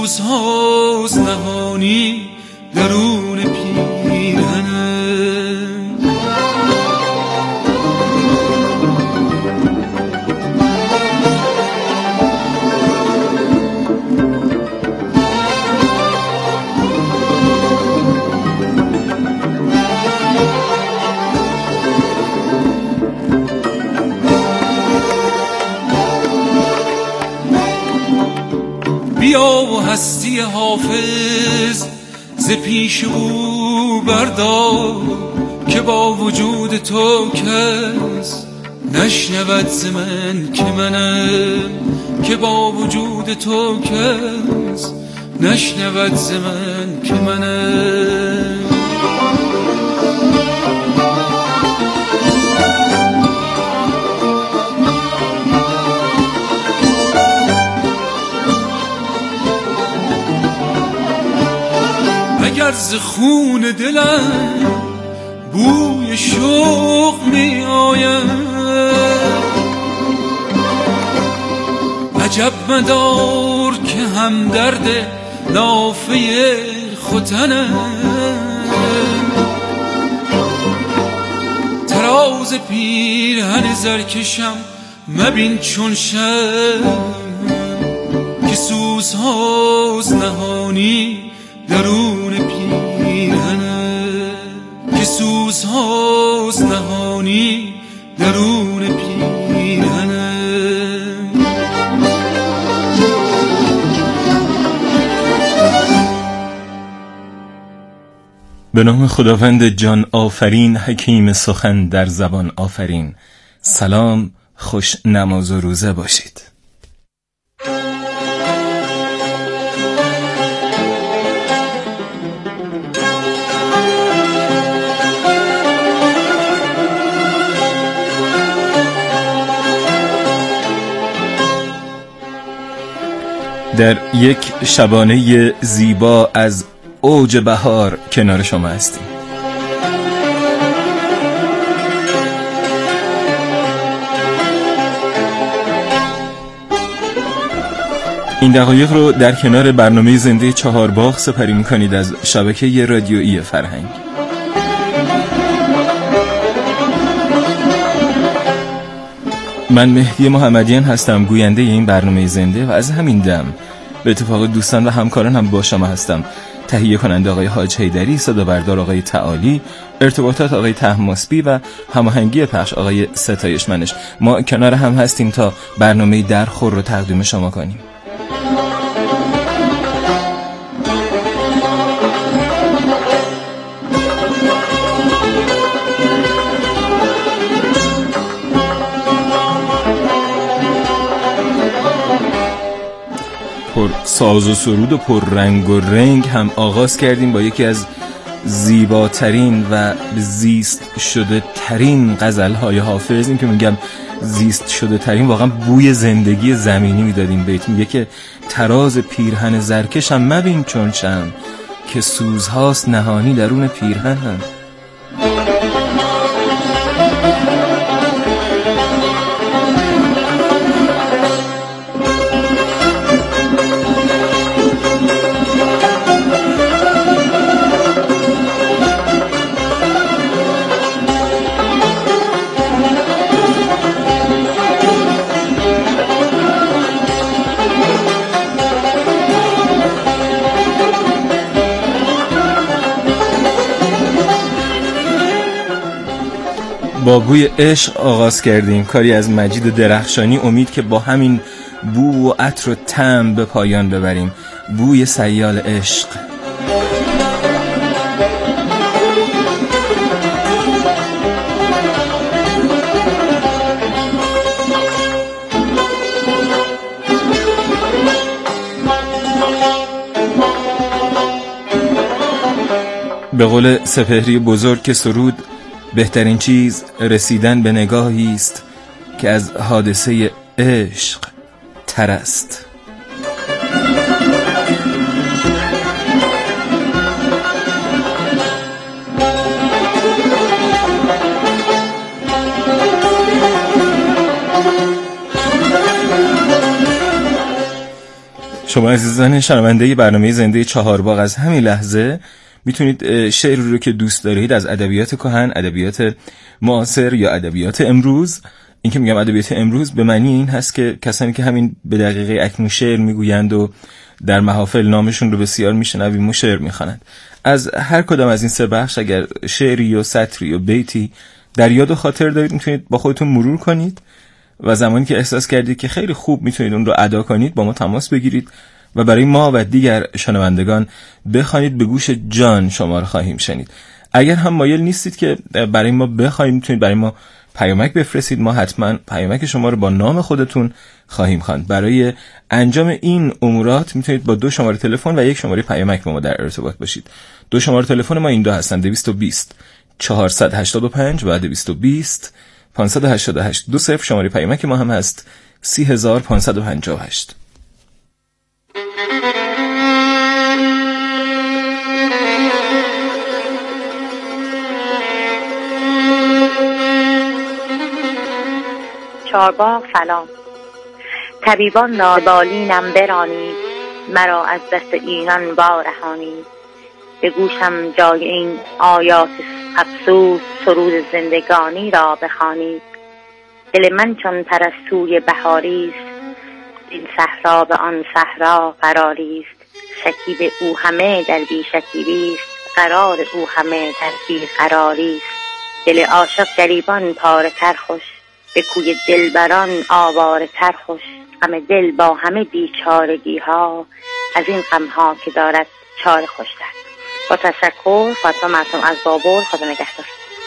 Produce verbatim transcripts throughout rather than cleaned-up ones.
سوزهاست نهانی درون پیرهنه. بیا و هستی حافظ ز پیش او بردار، که با وجود تو کس نشنود ز من که منم، که با وجود تو کس نشنود ز من که منم. اگر ز خون دلم بوی شوق می آید، عجب مدار که همدرد نافه ختنم. تراز پیرهن زرکشم مبین چون شب، که سوزهاست نهانی درون پیرهنه، که سوزهاست نهانی درون پیرهنه. به نام خداوند جان آفرین، حکیم سخن در زبان آفرین. سلام، خوش نماز و روزه باشید. در یک شبانه زیبا از اوج بهار کنار شما هستیم. این دقایق رو در کنار برنامه زنده چهارباغ سپری می‌کنید از شبکه رادیویی فرهنگ. من مهدی محمدیان هستم، گوینده این برنامه زنده، و از همین دم به اتفاق دوستان و همکاران هم با شما هستم. تهیه کننده آقای حاج حیدری، صدا بردار آقای تعالی، ارتباطات آقای طهماسبی و هماهنگی پخش آقای ستایش منش. ما کنار هم هستیم تا برنامه درخور رو تقدیم شما کنیم. پر ساز و سرود و پر رنگ و رنگ هم آغاز کردیم با یکی از زیباترین و زیست شده ترین غزل‌های حافظ. این که میگم زیست شده ترین، واقعا بوی زندگی زمینی میدادیم. بیت میگه که تراز پیرهن زرکشم مبین چون شم، که سوزهاست نهانی درون پیرهنم. با بوی عشق آغاز کردیم، کاری از مجید درخشانی. امید که با همین بو و عطر و طعم به پایان ببریم. بوی سیال عشق. به قول سپهری بزرگ که سرود، بهترین چیز رسیدن به نگاهی است که از حادثه عشق تر است. شما عزیزان شنونده برنامه زنده چهارباغ از همین لحظه میتونید شعر رو که دوست دارید از ادبیات کهن، ادبیات معاصر یا ادبیات امروز، این که میگم ادبیات امروز به معنی این هست که کسانی که همین به دقیقه اکنون شعر میگویند و در محافل نامشون رو بسیار میشنویم و شعر میخوانند، از هر کدام از این سه بخش اگر شعری و سطری و بیتی در یاد و خاطر دارید میتونید با خودتون مرور کنید و زمانی که احساس کردید که خیلی خوب میتونید اون رو ادا کنید با ما تماس بگیرید و برای ما و دیگر شنوندگان بخوانید. به گوش جان شما رو خواهیم شنید. اگر هم مایل نیستید که برای ما بخواید، میتونید برای ما پیامک بفرستید، ما حتما پیامک شما رو با نام خودتون خواهیم خواند. برای انجام این امورات میتونید با دو شماره تلفن و یک شماره پیامک با ما در ارتباط باشید. دو شماره تلفن ما این دو هستن: دویست و بیست چهارصد و هشتاد و پنج و دویست و بیست پانصد و هشتاد و هشت. دو صفر شماره پیامک ما هم هست سی هزار پانصد و پنجاه و هشت. چهارباغ سلام. طبیبان نابالینم برانید، مرا از دست اینان وارهانید. به گوشم جای این آیات افسوس، سرود زندگانی را بخوانید. دل من چون پرستوی بهاریست، این صحرا به آن صحرا قراریست. شکیب او همه در بی شکیبیست، قرار او همه در بی قراریست. دل عاشق گریبان پاره تر خوش، به کوی دلبران آواره تر خوش. غم دل با همه بیچارگی ها، از این غم ها که دارد چاره خوشتر. با تشکر، فاطمه معصوم از بابل. خدا نگهدار.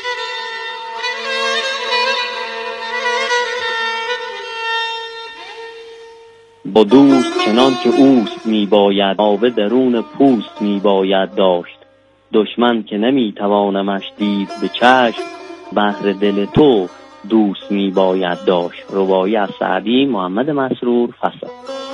با دوست چنان که اوست می باید، آب درون پوست می باید داشت. دشمن که نمی توانمش دید به چشم، بهر دل تو دوست می باید داشت. رباعی از سعدی، محمد مسرور، فصل.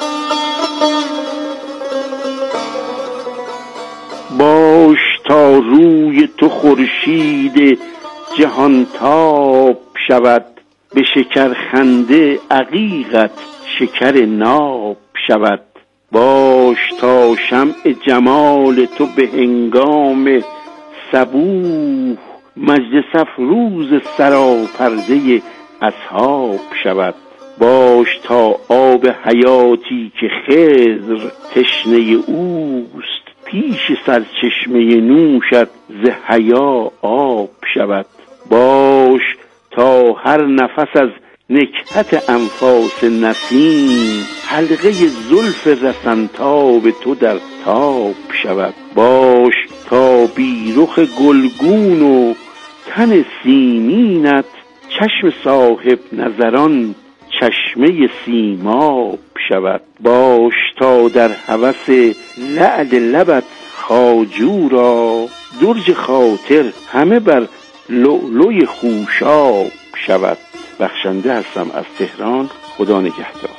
باش تا روی تو خورشید جهان تاب شود، به شکر خنده عقیقت شکر ناب شود. باش تا شمع جمال تو به هنگام صبوح، مجلس افروز سراپرده اصحاب شود. باش تا آب حیاتی که خضر تشنه اوست، پیش سرچشمه نوشت ز حیا آب شود. باش تا هر نفس از نکهت انفاس نسیم، حلقه زلف رسنتاب تو در تاب شود. باش تا بیرخ گلگون و تن سیمینت، چشم صاحب نظران چشمه سیماب شود. باش تا در هوس لعل لبت خواجو را، درج خاطر همه بر لؤلؤی خوشاب شود. بخشنده هستم از تهران. خدا نگهدار.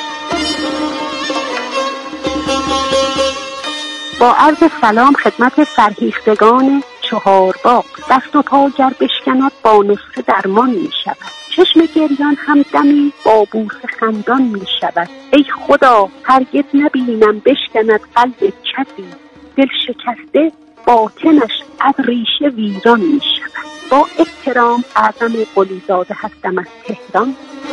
با عرض سلام خدمت فرهیختگان چهارباغ. دست و پا گر بشکند با نسخه درمان می شود، چشم گریان هم دمی با بوس خندان می شود. ای خدا هرگز نبینم بشکند قلب کسی، دل شکسته باطنش از ریشه ویران می شود. با احترام، اعظم قلیزاده هستم از تهران.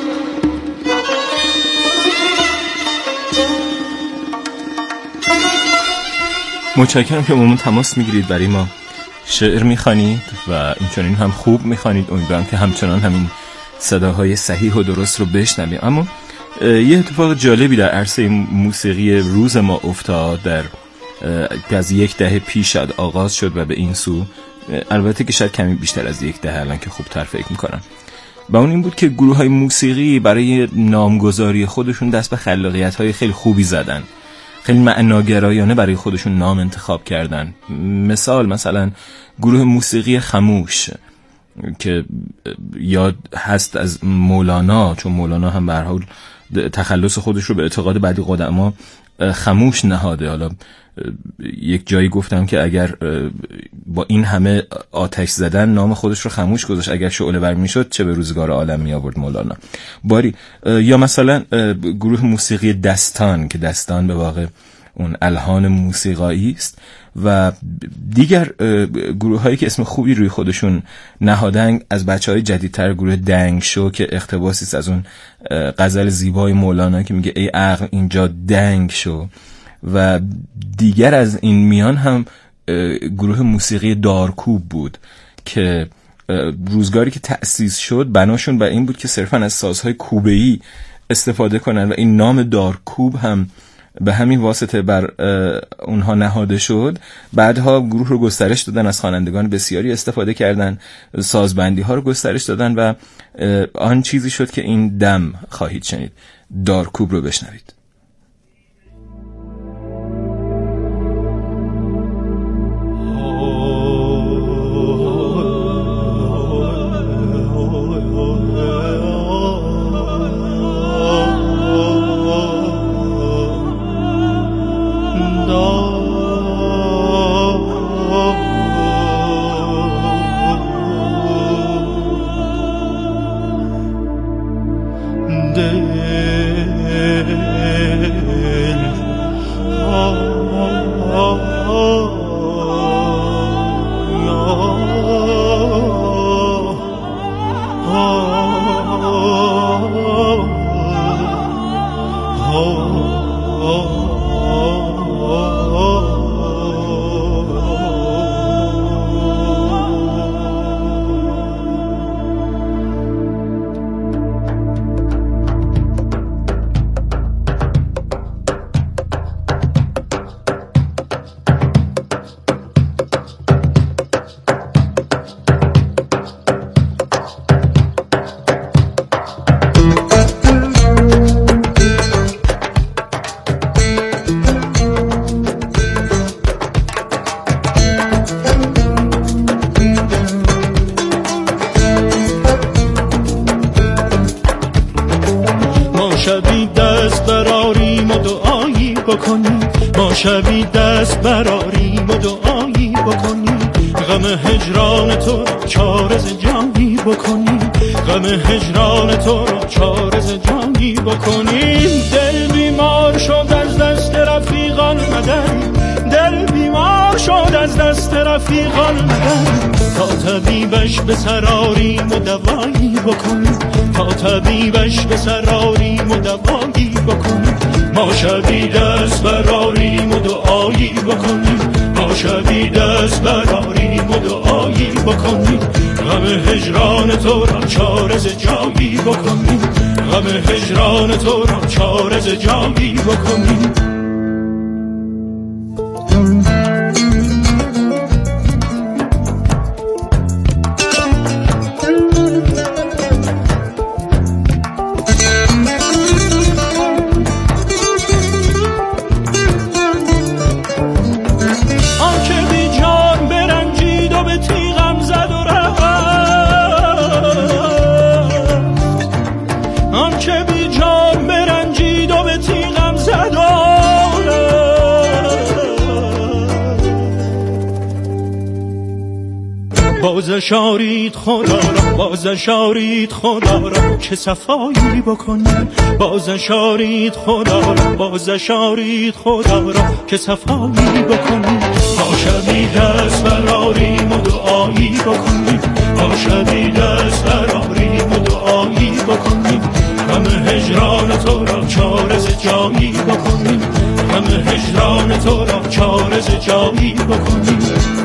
متشکرم که با ما تماس میگیرید، برای ما شعر میخوانید و این چنین هم خوب میخوانید. امیدوارم که همچنان همین صداهای صحیح و درست رو بشنویم. اما یه اتفاق جالبی در عرصه موسیقی روز ما افتاد، در از یک دهه پیش آغاز شد و به این سو، البته که شاید کمی بیشتر از یک دهه الان که خوبتر فکر میکنم، و اون این بود که گروه های موسیقی برای نامگذاری خودشون دست به خلاقیت های خیلی خوبی زدن، خیلی معناگرایانه برای خودشون نام انتخاب کردن. مثال مثلا گروه موسیقی خموش که یاد هست از مولانا، چون مولانا هم به هر حال تخلص خودش رو به اعتقاد بعضی قدما خموش نهاده. حالا یک جایی گفتم که اگر با این همه آتش زدن نام خودش رو خاموش گذاشت، اگر شعله ور میشد چه به روزگار عالم می آورد مولانا. باری یا مثلا گروه موسیقی دستان که دستان به واقع اون الهان موسیقایی است و دیگر گروه هایی که اسم خوبی روی خودشون نهادن، از بچه های جدیدتر گروه دنگ شو که اقتباسی است از اون غزل زیبای مولانا که میگه ای عقل اینجا دنگ شو، و دیگر از این میان هم گروه موسیقی دارکوب بود که روزگاری که تأسیس شد بناشون بر این بود که صرفا از سازهای کوبه‌ای استفاده کنن و این نام دارکوب هم به همین واسطه بر اونها نهاده شد. بعدها گروه رو گسترش دادن، از خوانندگان بسیاری استفاده کردن، سازبندی ها رو گسترش دادن و آن چیزی شد که این دم خواهید شنید. دارکوب رو بشنوید. شبی دست براریم و دعایی بکنیم، ما شبی دست براریم و دعایی بکنیم، غم هجران تو چارز جانی بکنیم، غم هجران تو چارز جانی بکنیم. دل بیمار شد از دست رفیقان مدن، دل بیمار شد از دست رفیقان مدن، تا طبیبش به سراریم و دوایی بکنیم، تا طبیبش به سراریم و دوایی بکنیم. ما شبی دست براریم و دعایی بکنیم، ما شبی دست براریم و دعایی بکنیم، غم هجران تو را چارز جایی بکنیم، غم هجران تو را چارز جایی بکنیم. بازش آرید خدا را، بازش آرید خدا را که صفایی بکنیم، بازش آرید خدا را، بازش آرید خدا را که صفایی بکنیم. ما شبی دست براریم و دعایی بکنیم، ما شبی دست براریم و دعایی بکنیم، غم هجران تو را چارز جایی بکنیم، غم هجران تو را چارز جایی بکنیم.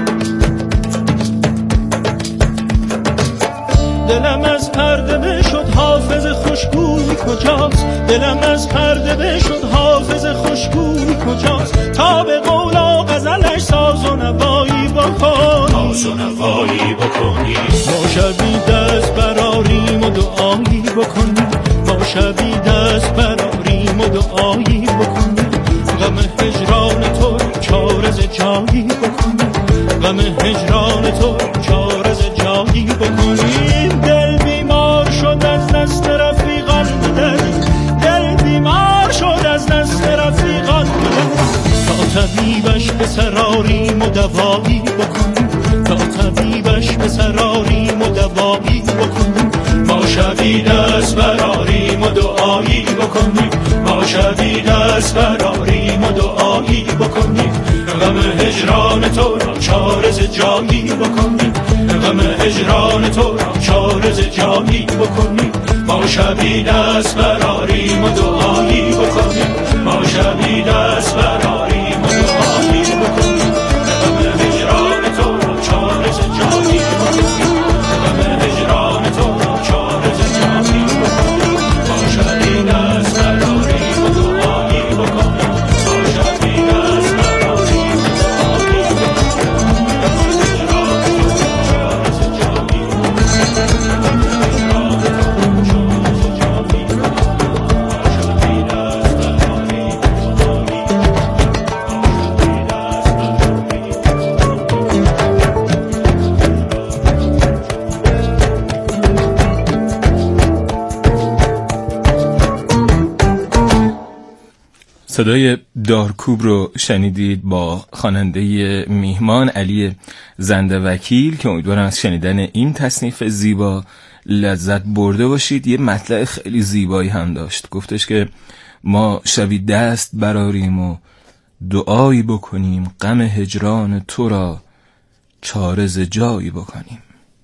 دلم از پرده بشد حافظ خوشگوی کجاست، دلم از پرده بشد حافظ خوشگوی کجاست، تا به قول و غزلش ساز و نوایی بکن، ساز و نوایی بکنی. ما شبی دست براریم و دعایی بکنیم، ما شبی دست براریم و دعایی بکنیم، غم هجران تو چارز جایی بکنیم، غم هجران تو چارز جایی بکنیم. دل بیمار شد از دست رفیقان مدن، دل بیمار شد از دست رفیقان مدن، تا طبیبش به سراریم و دوایی بکنیم، تا طبیبش به سراریم و دوایی بکنیم. ما شبی دست براریم و دعایی بکنیم، ما شبی دست براریم و دعایی بکنیم. غم هجران تو را چاره ز جایی بکنیم، غم هجران تو را چاره ز جایی بکنیم. ما شبی دست براریم و دعایی بکنیم، ما شبی دست براریم و دعایی بکنیم. غم هجران تو را چاره ز جایی بکنیم، غم هجران تو را چاره ز جایی بکنیم. ما شبی دست براریم و دعایی بکنیم، ما شبی دست براریم و دعایی صدای دارکوب رو شنیدید با خواننده میهمان علی زنده وکیل که امیدوارم از شنیدن این تصنیف زیبا لذت برده باشید. یه مطلع خیلی زیبایی هم داشت، گفتش که ما شبی دست براریم و دعایی بکنیم، غم هجران تو را چاره ز جایی بکنیم.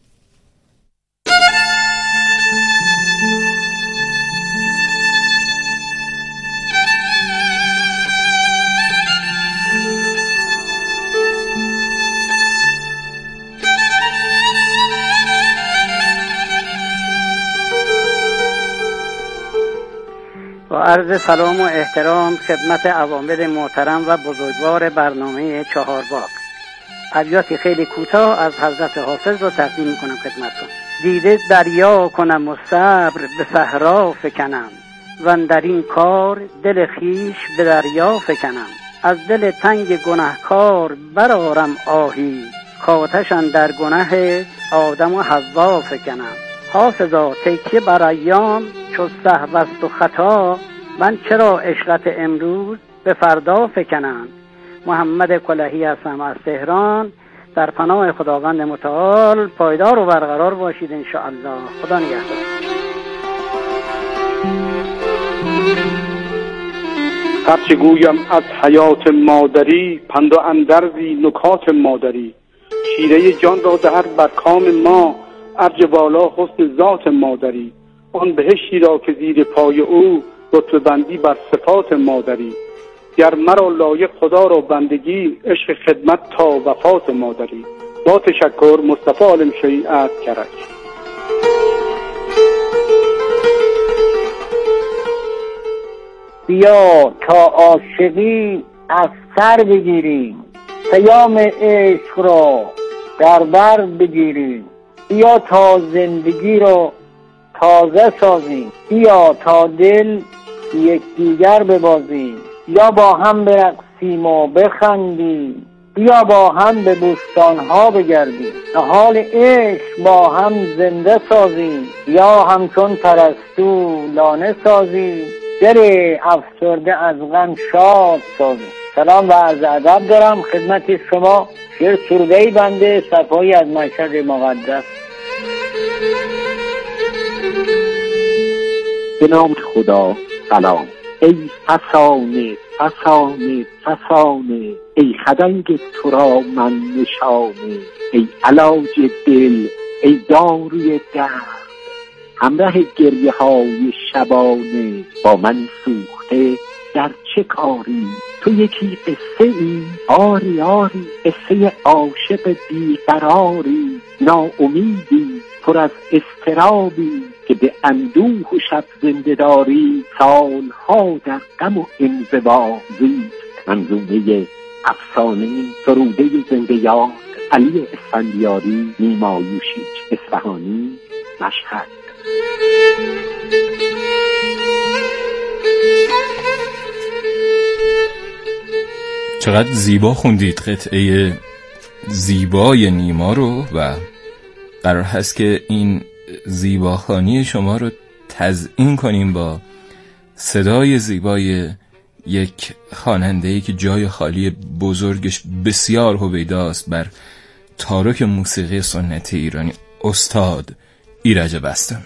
با عرض سلام و احترام خدمت عوامل محترم و بزرگوار برنامه چهارباغ، ابیاتی خیلی کوتاه از حضرت حافظ رو تقدیم میکنم خدمتتون. دیده دریا کنم و صبر به صحرا فکنم، و در این کار دل خیش به دریا فکنم. از دل تنگ گنهکار برآرم آهی، کآتش اندر گنه آدم و حوا فکنم. حافظا تکیه بر ایام چو سهو است و خطا، من چرا عشرت امروز به فردا فکنم. محمد کلهی هستم از تهران. در پناه خداوند متعال پایدار و برقرار باشید انشاءالله. خدا نگهدار. هرچه گویم از حیات مادری، پند و اندرزی نکات مادری. شیره جان را دهر بر کام ما، ارج بالا حسن ذات مادری. آن بهشتی را که زیر پای او، رتبه بندی بر صفات مادری. گر مرا لایق خدا را بندگی، عشق خدمت تا وفات مادری. با تشکر مصطفی عالم شریعت کرج. بیا تا عاشقی از سر بگیریم، پیام عشق را در بر بگیریم. بیا تا زندگی را تازه سازیم، بیا تا دل یکدیگر ببازیم. یا با هم برقصیم و بخندیم، بیا با هم به بستانها بگردیم. حال عشق با هم زنده سازیم، یا همچون پرستو لانه سازیم. دل افسرده از غم شاد سازیم. سلام و عرض ادب دارم خدمت شما. شعر سروده‌ای بنده صفایی از مشهد مقدس. به نام خدا سلام. ای فسانه فسانه فسانه، ای خدنگ تو را من نشانه. ای علاج دل، ای داروی درد، همراه گریه های شبانه. با من سوخته در چه کاری؟ تو یکی قصه ای، آری آری، قصه عاشق بیقراری. ناامیدی پر از اضطرابی، که به اندوه و شب زنده داری. سالها در غم و انزوا زید. منظومه افسانه سروده زنده یاد، علی اسفندیاری، نیما یوشیج اصفهانی، مشهد. چقدر زیبا خوندید قطعه زیبای نیما رو و قرار هست که این زیباخوانی شما رو تزیین کنیم با صدای زیبای یک خواننده‌ای که جای خالی بزرگش بسیار هویداست بر تارک موسیقی سنتی ایرانی، استاد ایرج بسطامی.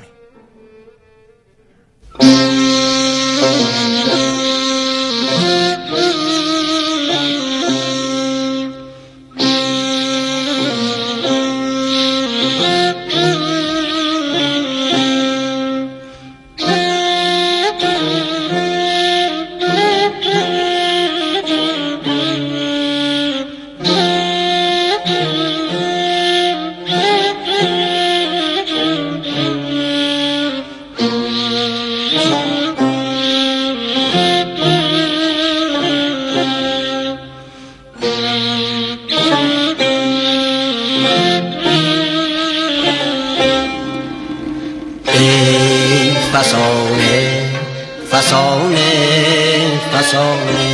فسانه فسانه فسانه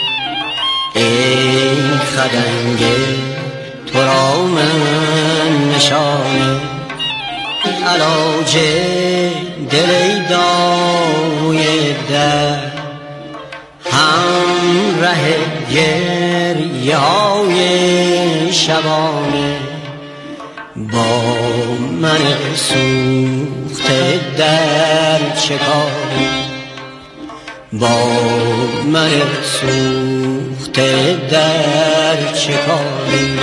ای خدنگ تو را من نشانه علاج دل ای داروی در همراه گریه های شبانه با من سوخته در چه کاری با من سوخته در چه کاری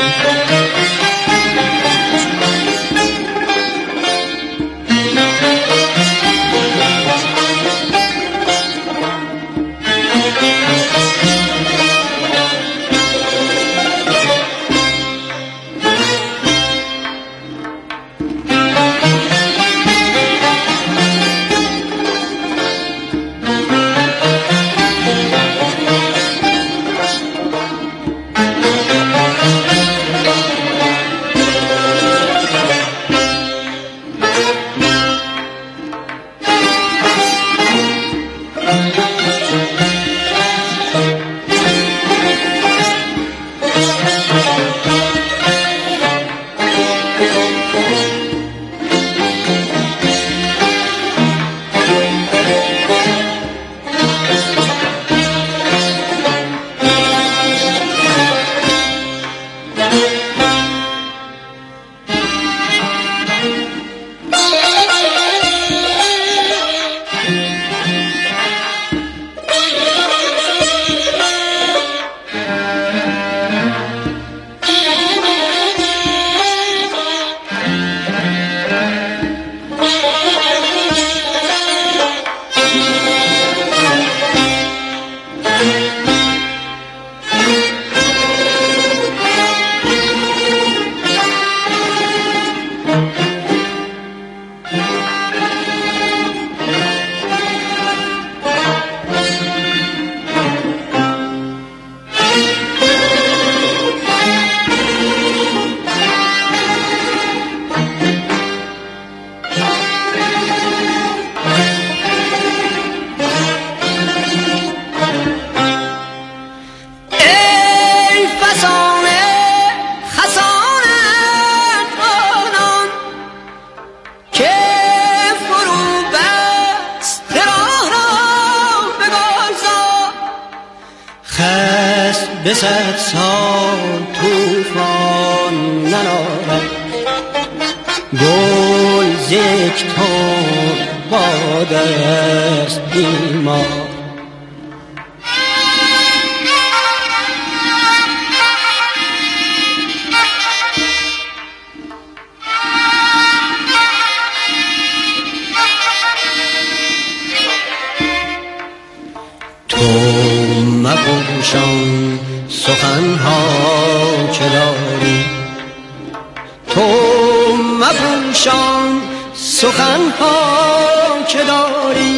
به صد سال توفان ننارد گل زکتون باد است بیمار تو مپوشان سخنها که داری تو مپوشان سخنها که داری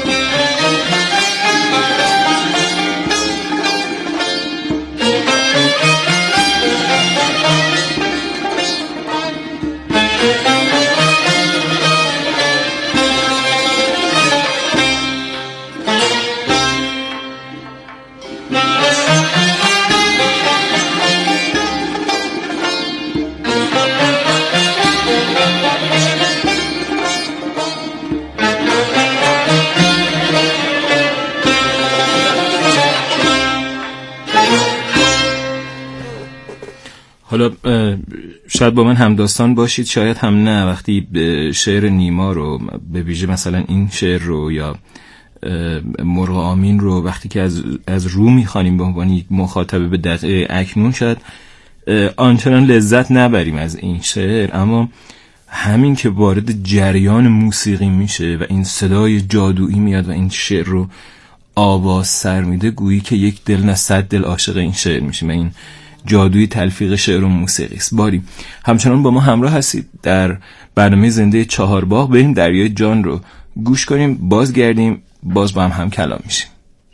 حالا شاید با من همداستان باشید، شاید هم نه. وقتی شعر نیما رو به ویژه مثلا این شعر رو یا مرغ آمین رو وقتی که از از رو میخوانیم به عنوان یک مخاطب به دقیقه اکنون، شاید آنچنان لذت نبریم از این شعر، اما همین که وارد جریان موسیقی میشه و این صدای جادویی میاد و این شعر رو آواز سر میده، گویی که یک دل نه صد دل عاشق این شعر میشیم و این جادوی تلفیق شعر و موسیقی است. باری همچنان با ما همراه هستید در برنامه زنده چهارباغ. بریم دریای جان رو گوش کنیم، بازگردیم، باز با هم هم کلام میشیم.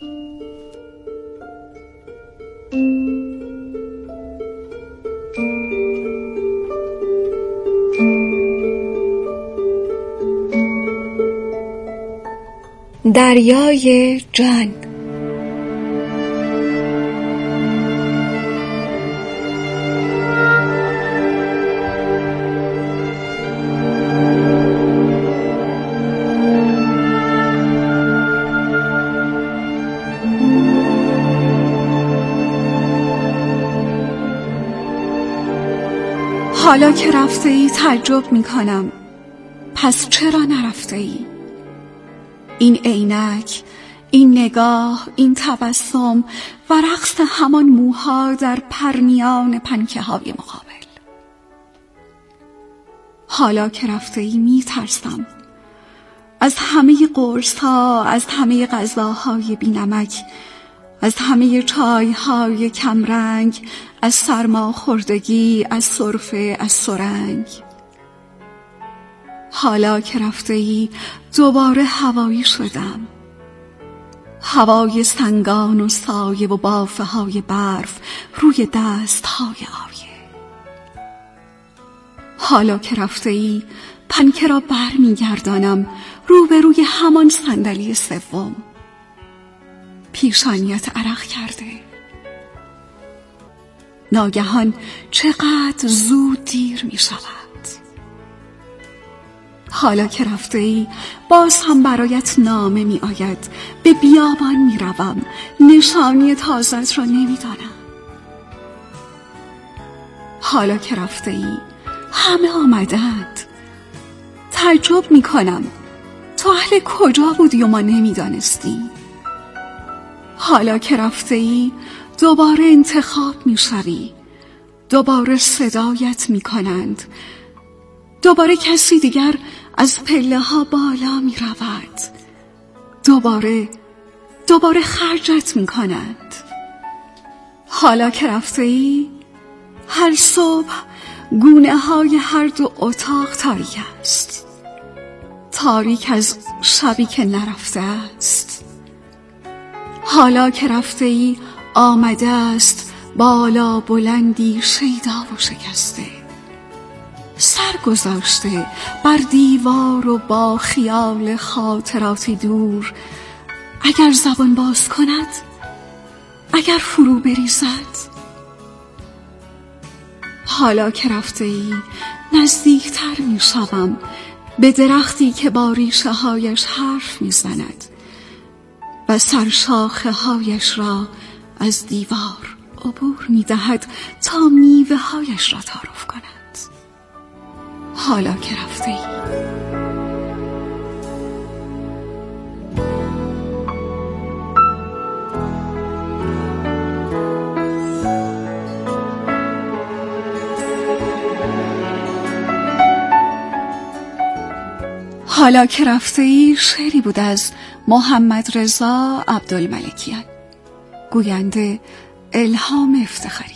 دریای جان. حالا که رفته ای تعجب می کنم، پس چرا نرفته ای؟ این عینک، این نگاه، این تبسم و رقص همان موها در پرنیان پنکه های مقابل. حالا که رفته ای می ترسم از همه قرص ها، از همه غذاهای بی نمک، از همه چای های کمرنگ، از سرما خوردگی، از سرفه، از سرنگ. حالا که رفته ای دوباره هوایی شدم، هوای سنگان و سایه و بافه های برف روی دست های آیه. حالا که رفته ای پنکه را بر می گردانم روبروی همان صندلی سوم. پیشانیت عرق کرده. ناگهان چقدر زود دیر می شود. حالا که رفته ای باز هم برایت نامه می آید. به بیابان می روم، نشانی تازت را نمی دانم. حالا که رفته ای همه آمدند. تعجب می کنم تو اهل کجا بودی و ما نمی دانستی؟ حالا که رفته ای دوباره انتخاب می شوی، دوباره صدایت می کنند، دوباره کسی دیگر از پله ها بالا می رود، دوباره دوباره خرجت می کنند. حالا که رفته ای هر صبح گونه های هر دو اتاق تاریک است، تاریک از شبی که نرفته است. حالا که رفته ای آمده است بالا بلندی شیدا و شکسته، سر گذاشته بر دیوار و با خیال خاطراتی دور. اگر زبان باز کند، اگر فرو بریزد. حالا که رفته ای نزدیکتر می شوم به درختی که با ریشه هایش حرف می زند و سرشاخه هایش را از دیوار عبور می دهد تا میوه هایش را تعارف کند. حالا که رفته ای حالا که رفته ای شعری بود از محمد رضا عبدالملکیان، گوینده الهام افتخاری.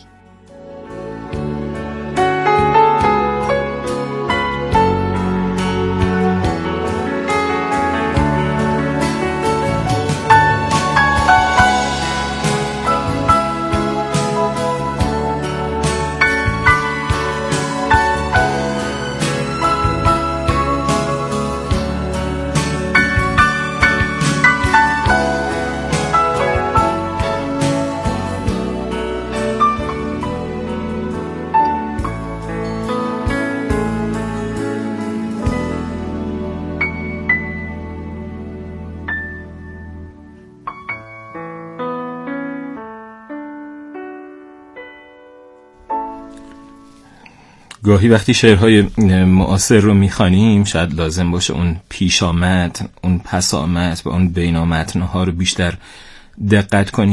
گاهی وقتی شعرهای معاصر رو میخوانیم شاید لازم باشه اون پیش آمد، اون پس آمد و اون بین آمدنها رو بیشتر دقت کنیم.